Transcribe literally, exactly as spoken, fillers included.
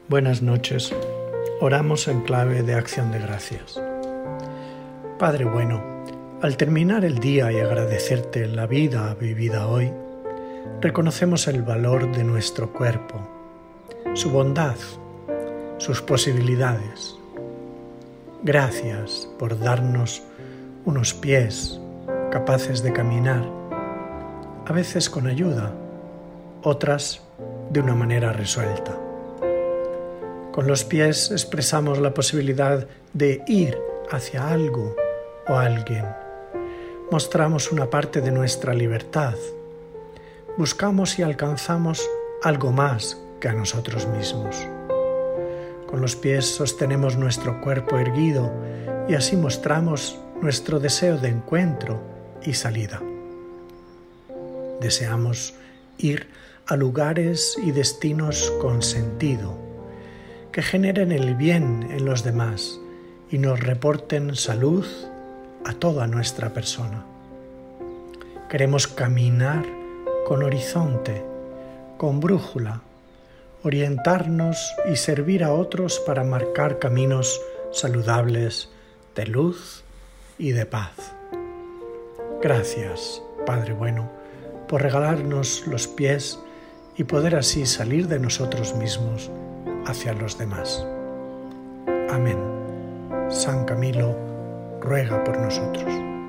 Buenas noches. Oramos en clave de acción de gracias. Padre bueno, al terminar el día y agradecerte la vida vivida hoy, reconocemos el valor de nuestro cuerpo, su bondad, sus posibilidades. Gracias por darnos unos pies capaces de caminar, a veces con ayuda, otras de una manera resuelta. Con los pies expresamos la posibilidad de ir hacia algo o alguien. Mostramos una parte de nuestra libertad. Buscamos y alcanzamos algo más que a nosotros mismos. Con los pies sostenemos nuestro cuerpo erguido y así mostramos nuestro deseo de encuentro y salida. Deseamos ir a lugares y destinos con sentido, que generen el bien en los demás y nos reporten salud a toda nuestra persona. Queremos caminar con horizonte, con brújula, orientarnos y servir a otros para marcar caminos saludables de luz y de paz. Gracias, Padre bueno, por regalarnos los pies y poder así salir de nosotros mismos hacia los demás. Amén. San Camilo ruega por nosotros.